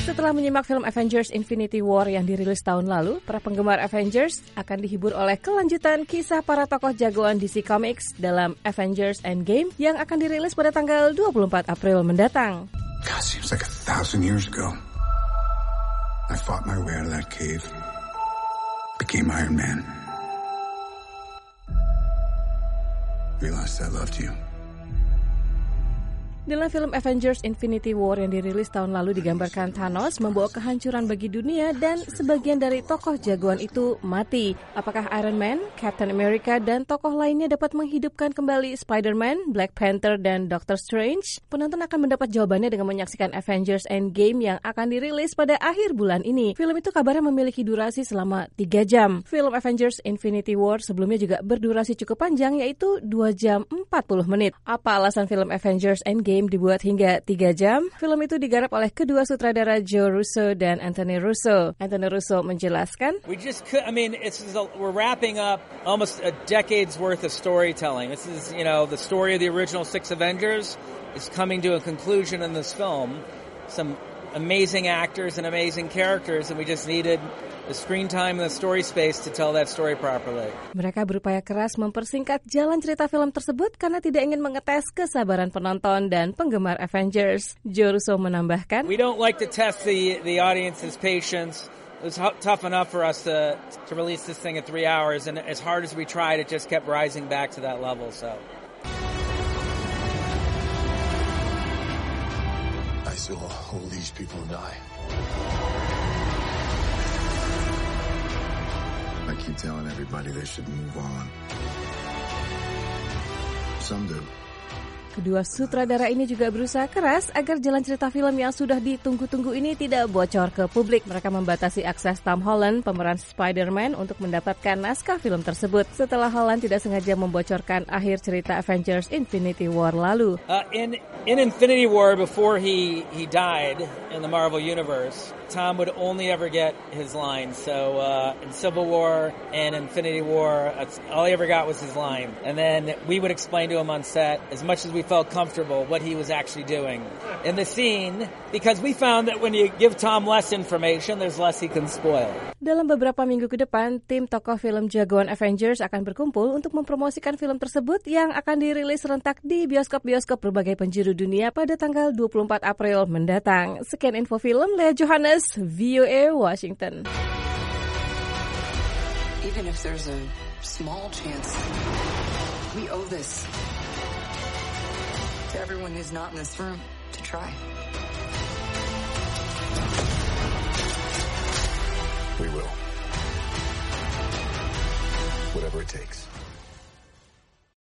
Setelah menyimak film Avengers Infinity War yang dirilis tahun lalu, para penggemar Avengers akan dihibur oleh kelanjutan kisah para tokoh jagoan DC Comics dalam Avengers Endgame yang akan dirilis pada tanggal 24 April mendatang. God, seems like 1,000 years ago. I fought my way out of that cave. Became Iron Man. Realized I loved you. Dalam film Avengers Infinity War yang dirilis tahun lalu digambarkan Thanos membawa kehancuran bagi dunia dan sebagian dari tokoh jagoan itu mati. Apakah Iron Man, Captain America, dan tokoh lainnya dapat menghidupkan kembali Spider-Man, Black Panther, dan Doctor Strange? Penonton akan mendapat jawabannya dengan menyaksikan Avengers Endgame yang akan dirilis pada akhir bulan ini. Film itu kabarnya memiliki durasi selama 3 jam. Film Avengers Infinity War sebelumnya juga berdurasi cukup panjang, yaitu 2 jam 40 menit. Apa alasan film Avengers Endgame dibuat hingga 3 jam? Film itu digarap oleh kedua sutradara Joe Russo dan Anthony Russo. Anthony Russo menjelaskan, we're wrapping up almost a decade's worth of storytelling. This is, the story of the original 6 Avengers is coming to a conclusion in this film. Some amazing actors and amazing characters, and we just needed the screen time and the story space to tell that story properly. Mereka berupaya keras mempersingkat jalan cerita film tersebut karena tidak ingin mengetes kesabaran penonton dan penggemar Avengers. Joe Russo menambahkan, we don't like to test the audience's patience. It was tough enough for us to release this thing at 3 hours, and as hard as we tried, it just kept rising back to that level. So I saw all these people die. I keep telling everybody they should move on. Some do. Kedua sutradara ini juga berusaha keras agar jalan cerita film yang sudah ditunggu-tunggu ini tidak bocor ke publik. Mereka membatasi akses Tom Holland, pemeran Spider-Man, untuk mendapatkan naskah film tersebut setelah Holland tidak sengaja membocorkan akhir cerita Avengers Infinity War lalu. In Infinity War, before he died in the Marvel Universe, Tom would only ever get his lines. So in Civil War and Infinity War, all he ever got was his line. And then we would explain to him on set, as much as we felt comfortable, what he was actually doing in the scene, because we found that when you give Tom less information, there's less he can spoil. Dalam beberapa minggu ke depan, tim tokoh film jagoan Avengers akan berkumpul untuk mempromosikan film tersebut yang akan dirilis serentak di bioskop-bioskop berbagai penjuru dunia pada tanggal 24 April mendatang. Sekian info film, Lea Johannes, VOA Washington. Even if there's a small chance, we owe this to everyone who's not in this room to try. We will. Whatever it takes.